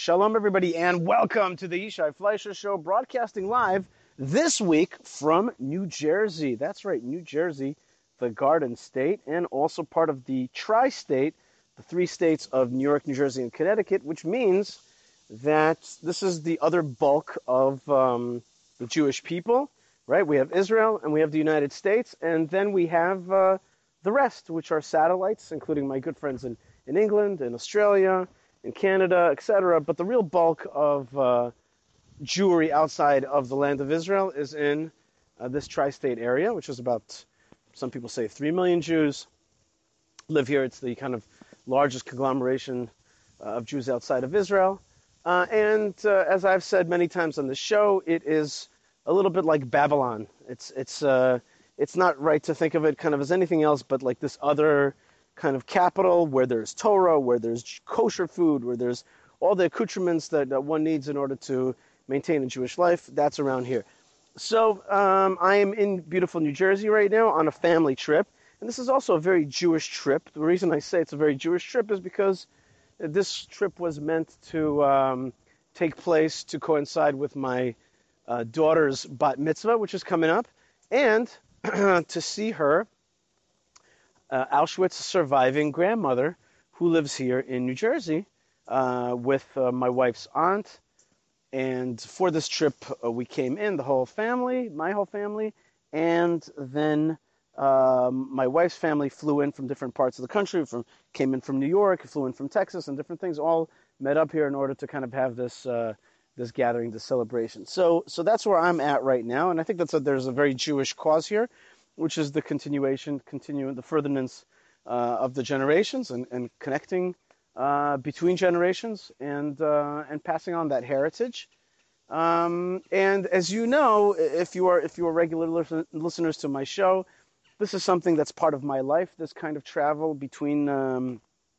Shalom, everybody, and welcome to the Yishai Fleisher Show, broadcasting live this week from New Jersey. That's right, New Jersey, the Garden State, and also part of the Tri-State, the three states of New York, New Jersey, and Connecticut, which means that this is the other bulk of the Jewish people, right? We have Israel, and we have the United States, and then we have the rest, which are satellites, including my good friends in England, in Australia, in Canada, etc. But the real bulk of Jewry outside of the land of Israel is in this tri-state area, which is about, some people say 3 million Jews live here. It's the kind of largest conglomeration of Jews outside of Israel. And as I've said many times on the show, it is a little bit like Babylon. It's not right to think of it kind of as anything else but like this other kind of capital where there's Torah, where there's kosher food, where there's all the accoutrements that one needs in order to maintain a Jewish life. That's around here. So I am in beautiful New Jersey right now on a family trip. And this is also a very Jewish trip. The reason I say it's a very Jewish trip is because this trip was meant to take place to coincide with my daughter's bat mitzvah, which is coming up, and to see her Auschwitz surviving grandmother who lives here in New Jersey with my wife's aunt. And for this trip, we came in, the whole family, my whole family, and then my wife's family flew in from different parts of the country, came in from New York, flew in from Texas, and different things, all met up here in order to kind of have this this gathering, this celebration. So that's where I'm at right now, and I think there's a very Jewish cause here, which is the the furtherance of the generations and connecting between generations and passing on that heritage. And as you know, if you are regular listeners to my show, this is something that's part of my life. This kind of travel between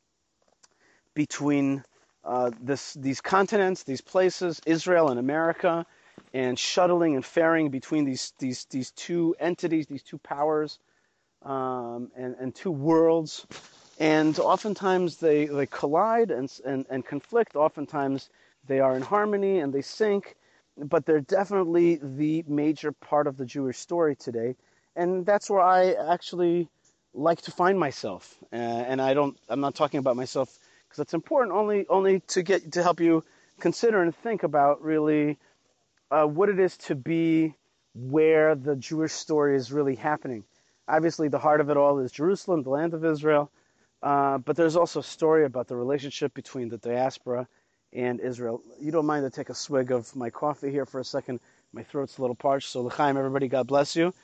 these continents, these places, Israel and America, and shuttling and ferrying between these two entities, these two powers, and two worlds. And oftentimes they collide and conflict. Oftentimes they are in harmony and they sync, but they're definitely the major part of the Jewish story today. And that's where I actually like to find myself. And I'm not talking about myself because that's important, only to help you consider and think about really what it is to be where the Jewish story is really happening. Obviously, the heart of it all is Jerusalem, the land of Israel, but there's also a story about the relationship between the diaspora and Israel. You don't mind to take a swig of my coffee here for a second? My throat's a little parched, so l'chaim, everybody, God bless you.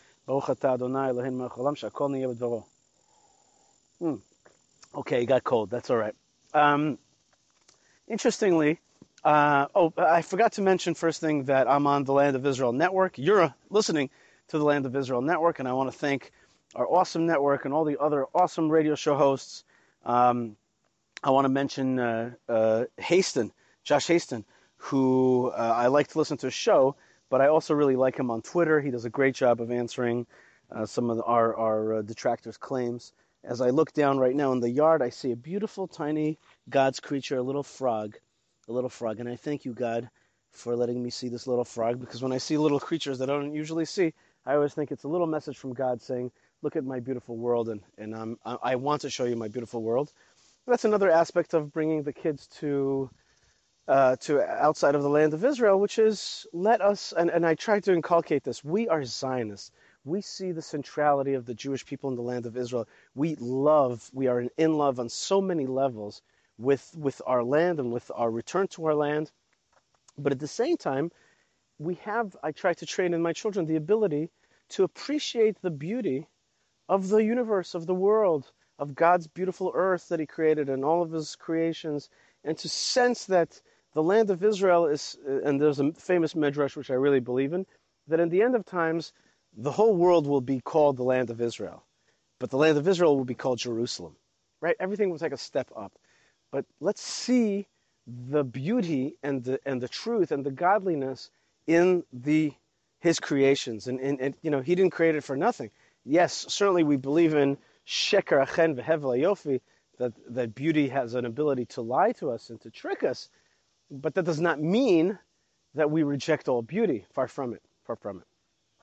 Okay, it got cold, that's all right. Interestingly, I forgot to mention first thing that I'm on the Land of Israel Network. You're listening to the Land of Israel Network, and I want to thank our awesome network and all the other awesome radio show hosts. I want to mention Josh Haston, who I like to listen to his show, but I also really like him on Twitter. He does a great job of answering some of our detractors' claims. As I look down right now in the yard, I see a beautiful, tiny God's creature, a little frog. And I thank you, God, for letting me see this little frog, because when I see little creatures that I don't usually see, I always think it's a little message from God saying, look at my beautiful world, and I want to show you my beautiful world. That's another aspect of bringing the kids to outside of the land of Israel, which is let us, and I try to inculcate this, we are Zionists. We see the centrality of the Jewish people in the land of Israel. We are in love on so many levels with our land and with our return to our land. But at the same time, I try to train in my children the ability to appreciate the beauty of the universe, of the world, of God's beautiful earth that he created and all of his creations, and to sense that the land of Israel is, and there's a famous midrash which I really believe in, that in the end of times, the whole world will be called the land of Israel. But the land of Israel will be called Jerusalem, right? Everything will take a step up. But let's see the beauty and the truth and the godliness in his creations. And he didn't create it for nothing. Yes, certainly we believe in sheker achen v'hevel yofi, that beauty has an ability to lie to us and to trick us. But that does not mean that we reject all beauty. Far from it. Far from it.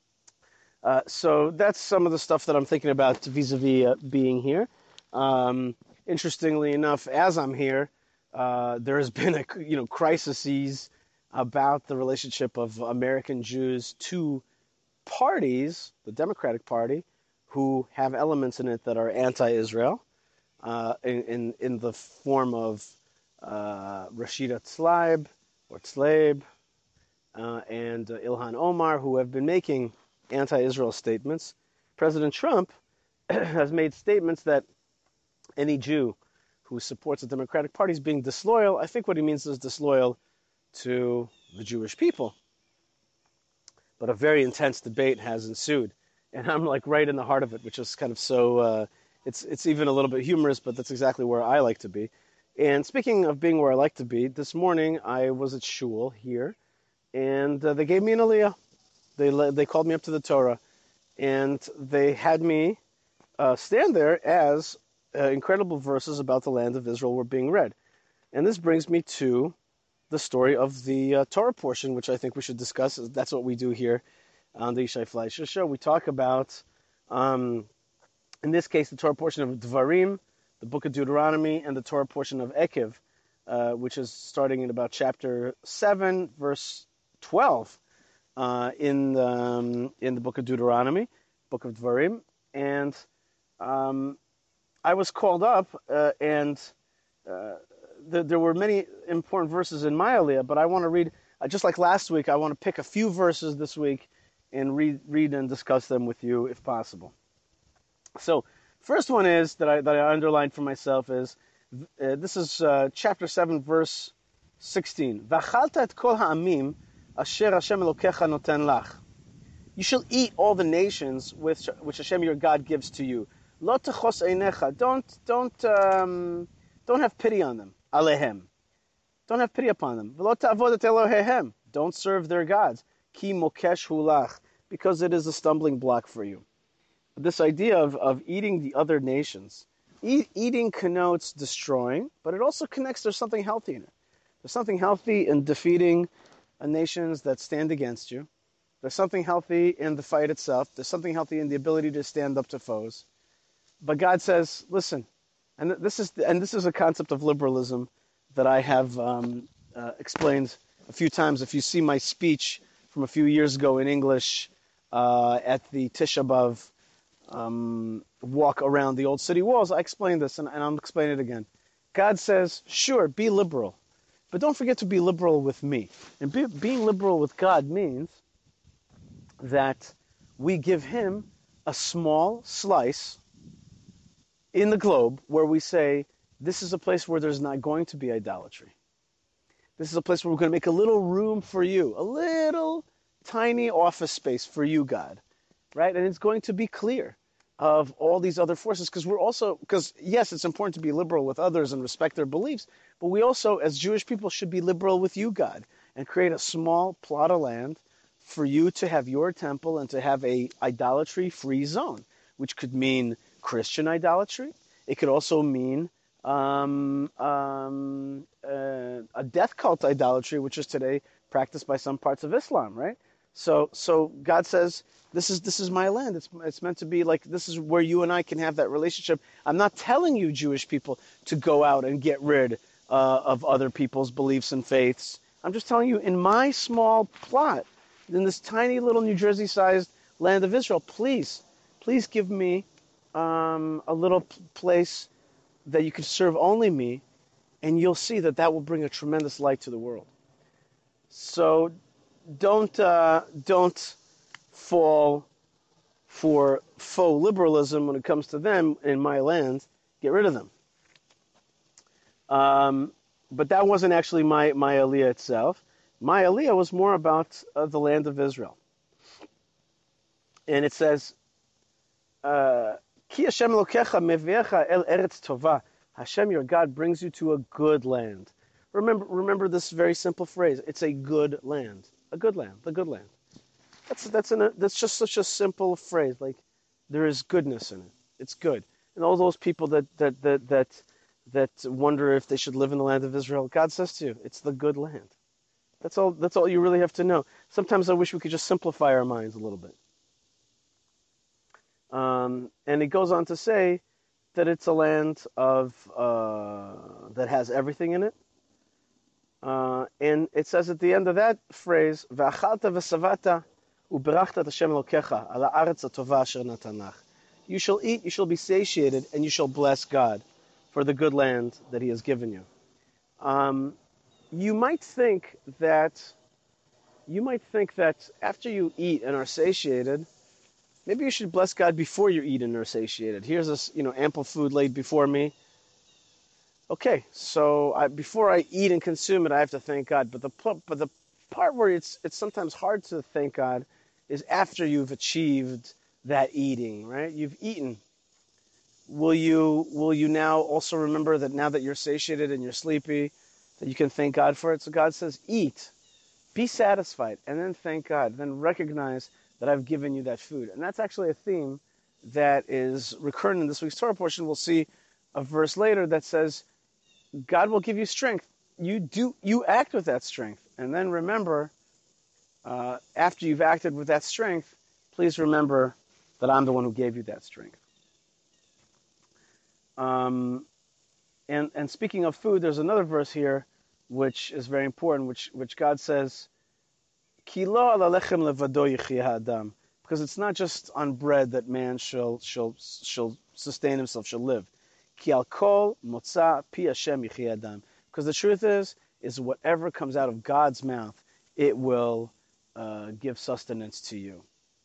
So that's some of the stuff that I'm thinking about vis-a-vis being here. Interestingly enough, as I'm here, there has been crises about the relationship of American Jews to parties, the Democratic Party, who have elements in it that are anti-Israel, in the form of Rashida Tlaib or Tlaib and Ilhan Omar, who have been making anti-Israel statements. President Trump has made statements that any Jew who supports the Democratic Party is being disloyal. I think what he means is disloyal to the Jewish people. But a very intense debate has ensued, and I'm like right in the heart of it, which is kind of so. It's even a little bit humorous, but that's exactly where I like to be. And speaking of being where I like to be, this morning I was at shul here, and they gave me an aliyah. They called me up to the Torah, and they had me stand there as incredible verses about the land of Israel were being read. And this brings me to the story of the Torah portion, which I think we should discuss. That's what we do here on the Yishai Fleisher Show. We talk about, in this case, the Torah portion of Dvarim, the book of Deuteronomy, and the Torah portion of Ekev, which is starting in about chapter 7, verse 12, in the book of Deuteronomy, book of Dvarim. And I was called up, and there were many important verses in my aliyah, but I want to read, just like last week, I want to pick a few verses this week and read and discuss them with you if possible. So, first one is that I underlined for myself is, this is chapter 7, verse 16. V'achalta et kol ha'amim asher Hashem Elokecha noten lach. You shall eat all the nations which Hashem your God gives to you. Lo techos einecha. Don't have pity on them. Alehem. Don't have pity upon them. V'lo ta'avod et Elohehem. Don't serve their gods. Ki mokesh hulach. Because it is a stumbling block for you. This idea of eating the other nations. Eating connotes destroying, but it also connects, there's something healthy in it. There's something healthy in defeating nations that stand against you. There's something healthy in the fight itself. There's something healthy in the ability to stand up to foes. But God says, listen, and this is a concept of liberalism that I have explained a few times. If you see my speech from a few years ago in English at the Tisha B'Av walk around the old city walls, I explained this, and I'll explain it again. God says, sure, be liberal, but don't forget to be liberal with me. And being liberal with God means that we give him a small slice in the globe where we say, this is a place where there's not going to be idolatry. This is a place where we're going to make a little room for you, a little tiny office space for you, God, right? And it's going to be clear of all these other forces, because yes, it's important to be liberal with others and respect their beliefs, but we also, as Jewish people, should be liberal with you, God, and create a small plot of land for you to have your temple and to have a idolatry-free zone, which could mean Christian idolatry. It could also mean a death cult idolatry, which is today practiced by some parts of Islam, right? So God says, this is my land. It's meant to be like, this is where you and I can have that relationship. I'm not telling you, Jewish people, to go out and get rid of other people's beliefs and faiths. I'm just telling you, in my small plot, in this tiny little New Jersey-sized land of Israel, please give me a little place that you can serve only me, and you'll see that will bring a tremendous light to the world. So don't fall for faux liberalism when it comes to them in my land. Get rid of them. But that wasn't actually my aliyah itself. My aliyah was more about the land of Israel. And it says, Ki Hashem Elokecha mevecha el eretz tova. Hashem, your God, brings you to a good land. Remember this very simple phrase. It's a good land. A good land. The good land. That's just such a simple phrase. Like, there is goodness in it. It's good. And all those people that that wonder if they should live in the land of Israel. God says to you, it's the good land. That's all you really have to know. Sometimes I wish we could just simplify our minds a little bit. And it goes on to say that it's a land of that has everything in it. And it says at the end of that phrase, "Ve'achalta v'savata u'berachta et Hashem Elokecha ala haaretz hatova asher natan lach." You shall eat, you shall be satiated, and you shall bless God for the good land that He has given you. You might think that after you eat and are satiated, maybe you should bless God before you eat and are satiated. Here's this, ample food laid before me. Okay, so before I eat and consume it, I have to thank God. But the part where it's sometimes hard to thank God is after you've achieved that eating, right? You've eaten. Will you now also remember that now that you're satiated and you're sleepy, that you can thank God for it? So God says, eat, be satisfied, and then thank God. Then recognize that I've given you that food. And that's actually a theme that is recurrent in this week's Torah portion. We'll see a verse later that says, God will give you strength. You act with that strength. And then remember, after you've acted with that strength, please remember that I'm the one who gave you that strength. And speaking of food, there's another verse here which is very important, which God says, Ki lo ala lechem levado yechia adam, because it's not just on bread that man shall sustain himself, shall live. Ki al kol motza pi Hashem yechia adam, because the truth is whatever comes out of God's mouth, it will give sustenance to you.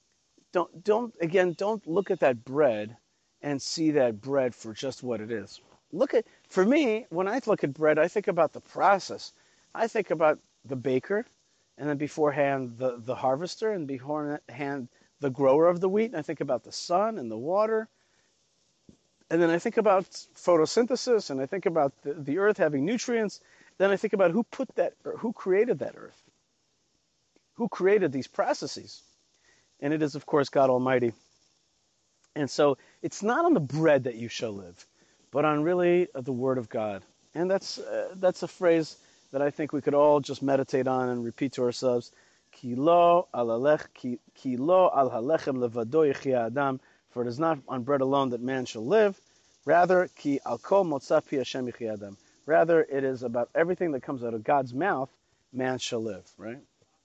Don't look at that bread and see that bread for just what it is. For me, when I look at bread, I think about the process. I think about the baker, and then beforehand the harvester, and beforehand the grower of the wheat. And I think about the sun and the water. And then I think about photosynthesis, and I think about the earth having nutrients. Then I think about who created that earth. Who created these processes? And it is, of course, God Almighty. And so it's not on the bread that you shall live, but on really the Word of God. And that's a phrase that I think we could all just meditate on and repeat to ourselves. Ki lo al halechem levado yechia adam, for it is not on bread alone that man shall live. Rather, ki al kol motza pi Hashem yechia adam. Rather, it is about everything that comes out of God's mouth, man shall live, right?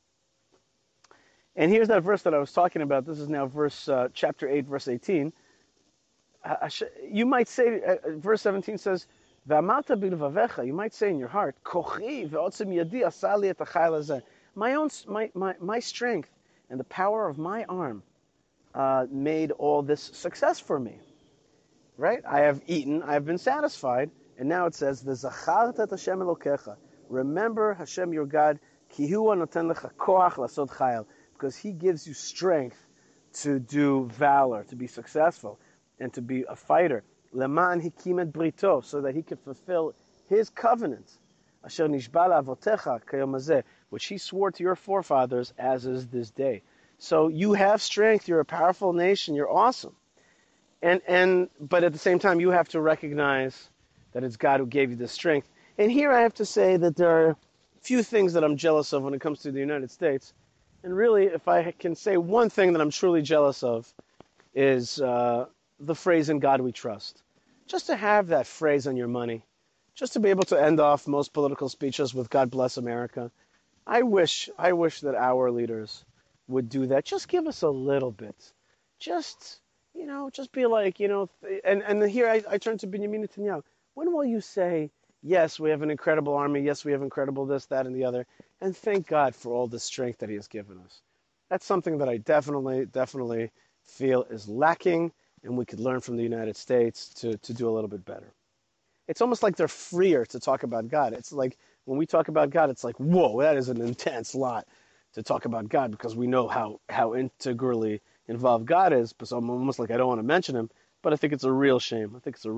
And here's that verse that I was talking about. This is now chapter 8, verse 18. You might say, verse 17 says, "V'amata b'levavecha." You might say in your heart, "Kochi ve'otzim yadi asali et hachayil hazeh." My strength and the power of my arm made all this success for me. Right? I have eaten, I have been satisfied, and now it says, "V'zacharta et Hashem Elokecha." Remember Hashem your God, ki hu hanoten lecha koach lasod chayil, because He gives you strength to do valor, to be successful, and to be a fighter. Leman hikim et brito, so that He can fulfill His covenant. Asher nishba la'avotecha kayom hazeh, which He swore to your forefathers, as is this day. So you have strength. You're a powerful nation. You're awesome. But at the same time, you have to recognize that it's God who gave you this strength. And here I have to say that there are a few things that I'm jealous of when it comes to the United States. And really, if I can say one thing that I'm truly jealous of, is the phrase, "In God we trust." Just to have that phrase on your money, just to be able to end off most political speeches with "God bless America." I wish that our leaders would do that. Just give us a little bit. Just be like, and here I turn to Benjamin Netanyahu. When will you say, yes, we have an incredible army, yes, we have incredible this, that, and the other, and thank God for all the strength that He has given us? That's something that I definitely feel is lacking, and we could learn from the United States to do a little bit better. It's almost like they're freer to talk about God. It's like when we talk about God, it's like, whoa, that is an intense lot to talk about God, because we know how integrally involved God is, but so I'm almost like I don't want to mention Him, but I think it's a real shame.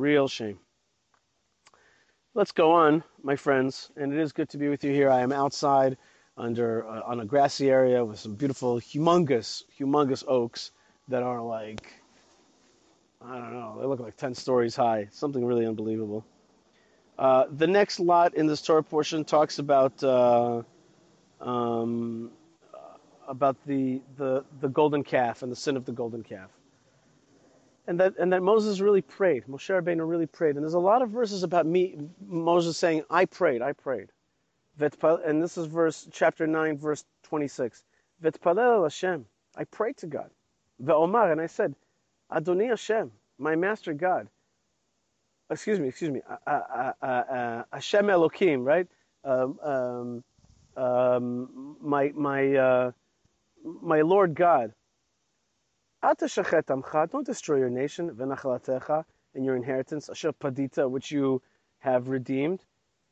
Let's go on, my friends, and it is good to be with you here. I am outside on a grassy area with some beautiful, humongous oaks that are like, I don't know, they look like 10 stories high, something really unbelievable. The next lot in this Torah portion talks um, about the golden calf and the sin of the golden calf. And that Moses really prayed. Moshe Rabbeinu really prayed. And there's a lot of verses about Moses saying, I prayed, I prayed. And this is chapter 9, verse 26. V'tpalel el Hashem. I prayed to God. Ve'omar, and I said, Adoni Hashem, my master God. Excuse me. Hashem Elokim, right? My Lord God. Don't destroy your nation, v'nachalatecha, and your inheritance, asher padita, which you have redeemed,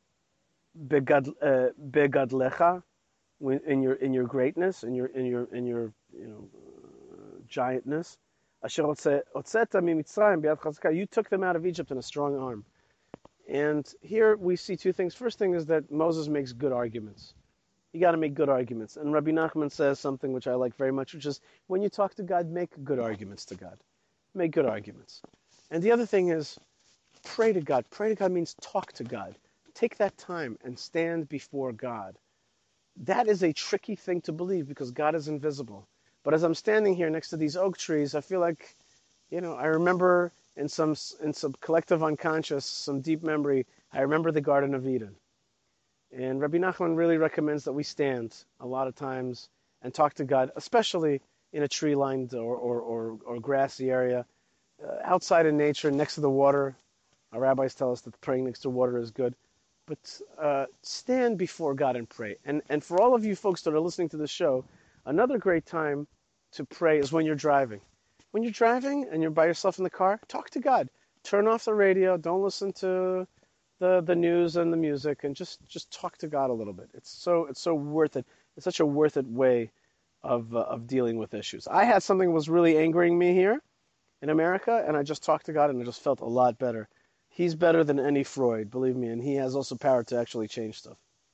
begadlecha, in your greatness, in your giantness. Asher otzeta mimitzrayim b'yad chazaka, you took them out of Egypt in a strong arm. And here we see two things. First thing is that Moses makes good arguments. You got to make good arguments. And Rabbi Nachman says something which I like very much, which is when you talk to God, make good arguments to God. Make good arguments. And the other thing is pray to God. Pray to God means talk to God. Take that time and stand before God. That is a tricky thing to believe because God is invisible. But as I'm standing here next to these oak trees, I feel like, I remember in some collective unconscious, some deep memory, I remember the Garden of Eden. And Rabbi Nachman really recommends that we stand a lot of times and talk to God, especially in a tree-lined or grassy area, outside in nature, next to the water. Our rabbis tell us that praying next to water is good. But stand before God and pray. And for all of you folks that are listening to this show, another great time to pray is when you're driving. When you're driving and you're by yourself in the car, talk to God. Turn off the radio. Don't listen to the news and the music, and just talk to God a little bit. It's so worth it. It's such a worth it way of dealing with issues. I had something that was really angering me here in America, and I just talked to God, and I just felt a lot better. He's better than any Freud, believe me, and he has also power to actually change stuff.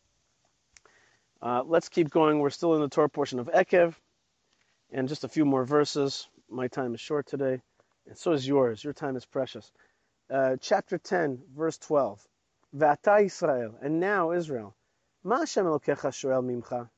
Let's keep going. We're still in the Torah portion of Ekev, and just a few more verses. My time is short today, and so is yours. Your time is precious. Chapter 10, verse 12. V'ata Yisrael, and now Israel. Ma Hashem Elokecha shoel mimcha,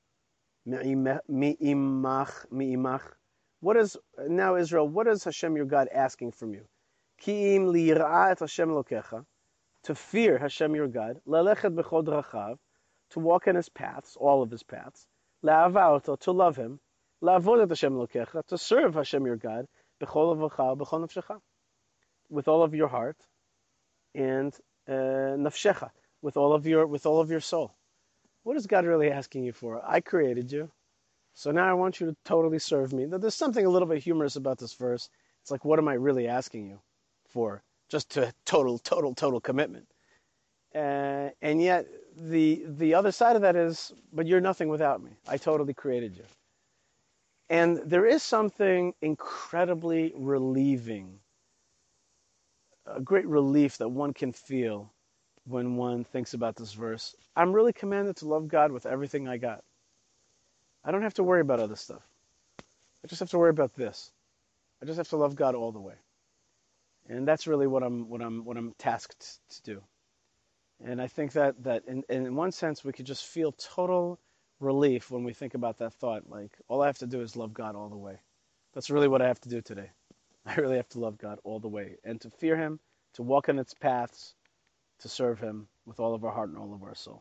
mi'imach. What is, now Israel, what is Hashem your God asking from you? Ki im li'ir'a et Hashem Elokecha, to fear Hashem your God, lelechet b'chol drachav, to walk in his paths, all of his paths, la'ava oto, to love him, la'avod et Hashem Elokecha, to serve Hashem your God, b'chol avacha, b'chol nafshecha, with all of your heart, and nafshecha, with all of your soul. What is God really asking you for? I created you, so now I want you to totally serve me. Now, there's something a little bit humorous about this verse. It's like, what am I really asking you for? Just to total commitment. And yet, the other side of that is, but you're nothing without me. I totally created you. And there is something incredibly relieving, a great relief that one can feel when one thinks about this verse. I'm really commanded to love God with everything I got. I don't have to worry about other stuff. I just have to worry about this. I just have to love God all the way. And that's really what I'm tasked to do. And I think that in one sense we could just feel total relief when we think about that thought. Like, all I have to do is love God all the way. That's really what I have to do today. I really have to love God all the way, and to fear him, to walk in its paths, to serve him with all of our heart and all of our soul.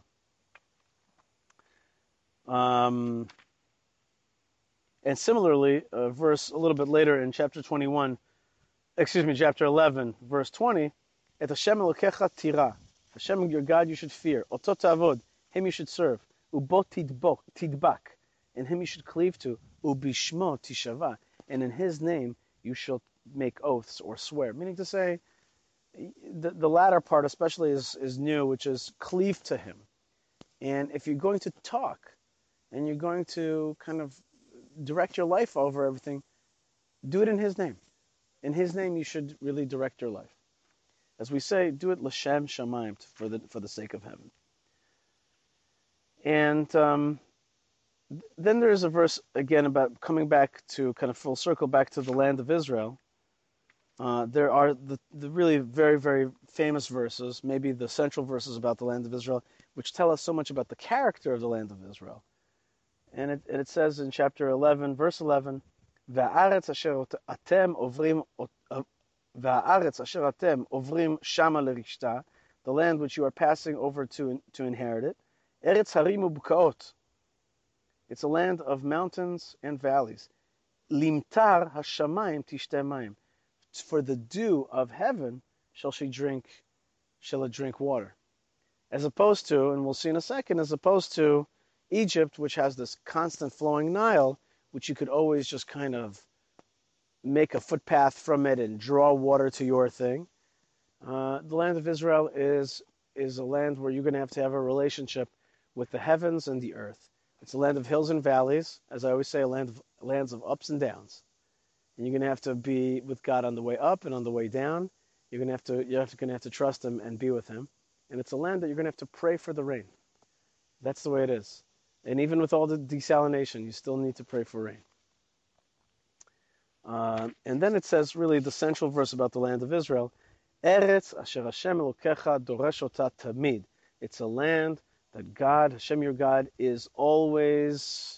And similarly, a verse a little bit later in chapter 11, verse 20, Et Hashem Elokecha tira, Hashem your God you should fear, Oto ta'avod, him you should serve, Ubo tidbak, and him you should cleave to, Ubishmo tishava, and in his name you shall make oaths or swear. Meaning to say, the latter part especially is new, which is cleave to him. And if you're going to talk, and you're going to kind of direct your life over everything, do it in his name. In his name you should really direct your life. As we say, do it l'shem shamayim, for the sake of heaven. And then there's a verse again about coming back to kind of full circle back to the land of Israel. There are the really very, very famous verses, maybe the central verses about the land of Israel, which tell us so much about the character of the land of Israel. And it says in chapter 11, verse 11, "Va'aretz asher atem ovrim va'aretz asher atem ovrim shama lerishta," the land which you are passing over to inherit it. Eretz harim u'bukaot. It's a land of mountains and valleys. Limtar hashamayim tishte mayim. For the dew of heaven shall it drink water. As opposed to, and we'll see in a second, as opposed to Egypt, which has this constant flowing Nile, which you could always just kind of make a footpath from it and draw water to your thing. The land of Israel is a land where you're going to have a relationship with the heavens and the earth. It's a land of hills and valleys, as I always say, lands of ups and downs. And you're going to have to be with God on the way up and on the way down. You're going to have to trust Him and be with Him. And it's a land that you're going to have to pray for the rain. That's the way it is. And even with all the desalination, you still need to pray for rain. And then it says, really, the central verse about the land of Israel, Eretz asher Hashem Elokecha doresh ota tamid. It's a land that God, Hashem your God, is always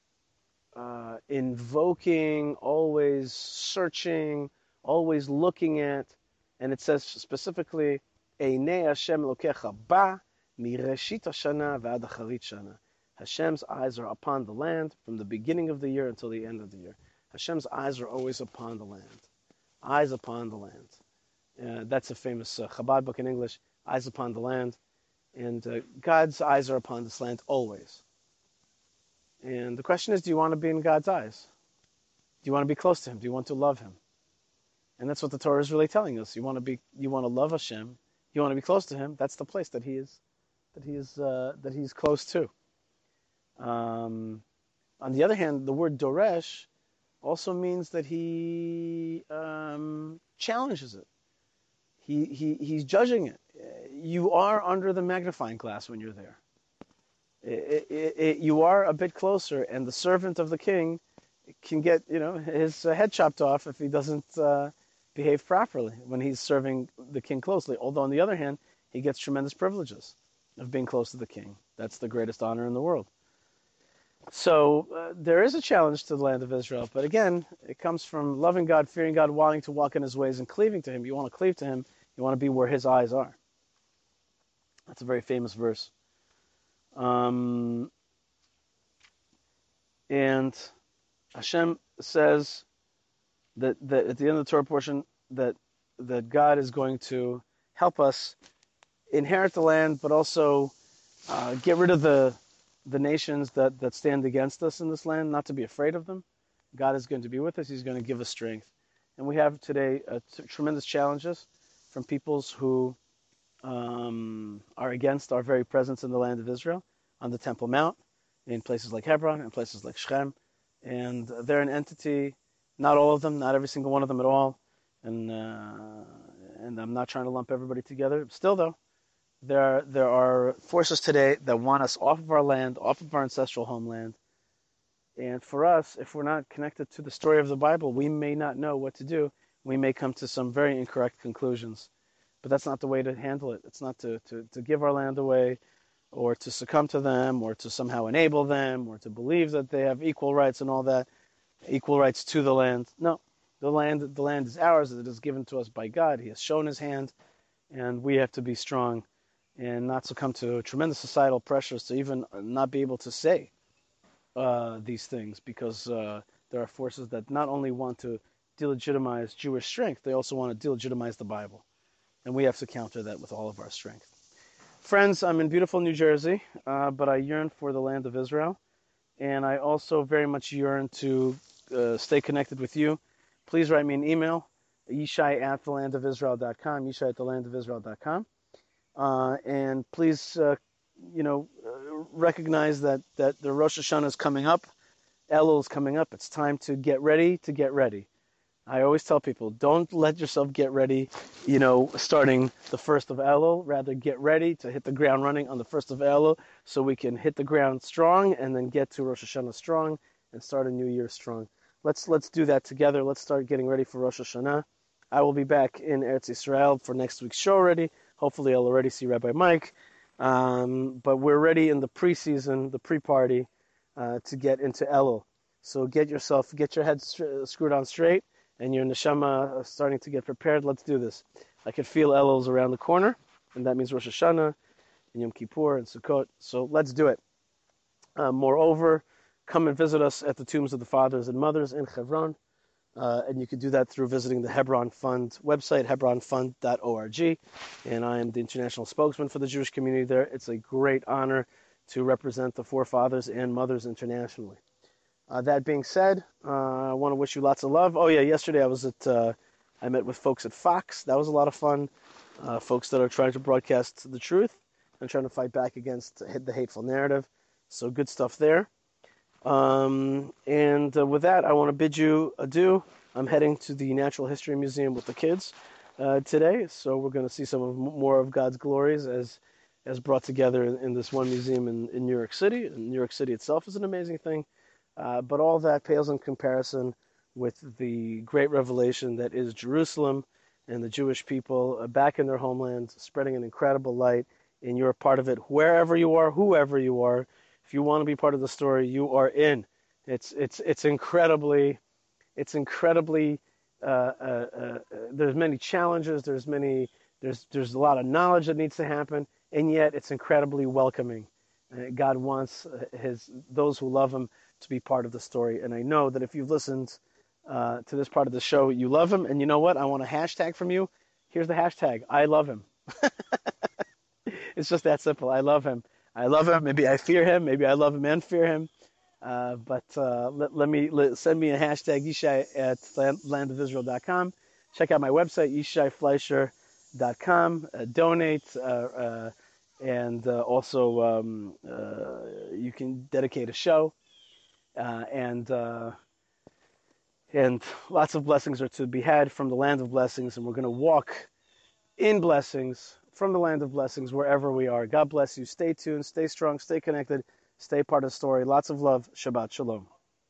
invoking, always searching, always looking at. And it says specifically, Einei Hashem Elokecha ba mireshit hashana v'ad acharit shana. Hashem's eyes are upon the land from the beginning of the year until the end of the year. Hashem's eyes are always upon the land. Eyes upon the land. That's a famous Chabad book in English, Eyes Upon the Land. And God's eyes are upon this land always. And the question is, do you want to be in God's eyes? Do you want to be close to Him? Do you want to love Him? And that's what the Torah is really telling us. You want to love Hashem. You want to be close to Him. That's the place that He's close to. On the other hand, the word doresh also means that He challenges it. He's judging it. You are under the magnifying glass when you're there. You are a bit closer, and the servant of the king can get his head chopped off if he doesn't behave properly when he's serving the king closely. Although on the other hand, he gets tremendous privileges of being close to the king. That's the greatest honor in the world. So there is a challenge to the land of Israel, but again, it comes from loving God, fearing God, wanting to walk in His ways, and cleaving to Him. You want to cleave to Him. You want to be where His eyes are. That's a very famous verse. And Hashem says that at the end of the Torah portion that God is going to help us inherit the land, but also get rid of the nations that stand against us in this land, not to be afraid of them. God is going to be with us. He's going to give us strength. And we have today tremendous challenges from peoples who are against our very presence in the land of Israel, on the Temple Mount, in places like Hebron, in places like Shechem. And they're an entity, not all of them, not every single one of them at all. And I'm not trying to lump everybody together. Still, though, there are forces today that want us off of our land, off of our ancestral homeland. And for us, if we're not connected to the story of the Bible, we may not know what to do. We may come to some very incorrect conclusions. But that's not the way to handle it. It's not to give our land away, or to succumb to them, or to somehow enable them, or to believe that they have equal rights and all that, equal rights to the land. No, the land is ours. It is given to us by God. He has shown His hand, and we have to be strong and not succumb to tremendous societal pressures to even not be able to say these things, because there are forces that not only want to delegitimize Jewish strength, they also want to delegitimize the Bible. And we have to counter that with all of our strength. Friends, I'm in beautiful New Jersey, but I yearn for the land of Israel. And I also very much yearn to stay connected with you. Please write me an email, yishai@thelandofisrael.com, yishai@thelandofisrael.com. And please, recognize that the Rosh Hashanah is coming up. Elul is coming up. It's time to get ready to get ready. I always tell people, don't let yourself get ready, starting the 1st of Elul. Rather, get ready to hit the ground running on the 1st of Elul so we can hit the ground strong and then get to Rosh Hashanah strong and start a new year strong. Let's do that together. Let's start getting ready for Rosh Hashanah. I will be back in Eretz Israel for next week's show already. Hopefully, I'll already see Rabbi Mike. But we're ready in the preseason, the pre-party, to get into Elul. So get your head screwed on straight, and your neshama starting to get prepared. Let's do this. I can feel Elul's around the corner, and that means Rosh Hashanah, and Yom Kippur, and Sukkot. So let's do it. Moreover, come and visit us at the tombs of the fathers and mothers in Hebron. And you can do that through visiting the Hebron Fund website, hebronfund.org. And I am the international spokesman for the Jewish community there. It's a great honor to represent the forefathers and mothers internationally. That being said, I want to wish you lots of love. Oh yeah, yesterday I met with folks at Fox. That was a lot of fun. Folks that are trying to broadcast the truth and trying to fight back against the hateful narrative. So good stuff there. With that, I want to bid you adieu. I'm heading to the Natural History Museum with the kids today, so we're going to see more of God's glories as brought together in this one museum in New York City. And New York City itself is an amazing thing, but all that pales in comparison with the great revelation that is Jerusalem and the Jewish people back in their homeland, spreading an incredible light, and you're a part of it wherever you are, whoever you are. If you want to be part of the story, you are in. It's incredibly. There's many challenges. There's a lot of knowledge that needs to happen, and yet it's incredibly welcoming. God wants those who love Him to be part of the story, and I know that if you've listened to this part of the show, you love Him. And you know what? I want a hashtag from you. Here's the hashtag: I love Him. It's just that simple. I love Him. I love Him. Maybe I fear Him. Maybe I love Him and fear Him. Send me a hashtag Yishai at landofisrael.com. Check out my website, yishaifleisher.com. Donate, and also you can dedicate a show, and lots of blessings are to be had from the land of blessings, and we're going to walk in blessings from the land of blessings wherever we are. God bless you. Stay tuned, stay strong, stay connected, stay part of the story. Lots of love. Shabbat Shalom.